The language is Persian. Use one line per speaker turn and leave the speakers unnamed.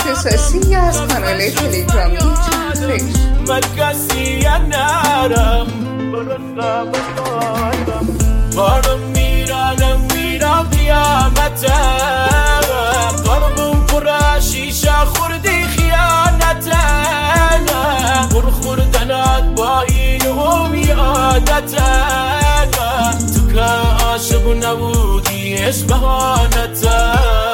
اختصاصی از کانال تلگرامی چرخش.
من کسی نرم بارم میرم قیامتم قلبم پر شیشه خوردی خیانتم پر خوردنات با این همی عادتم تو که عاشق نبودی اش بهانتم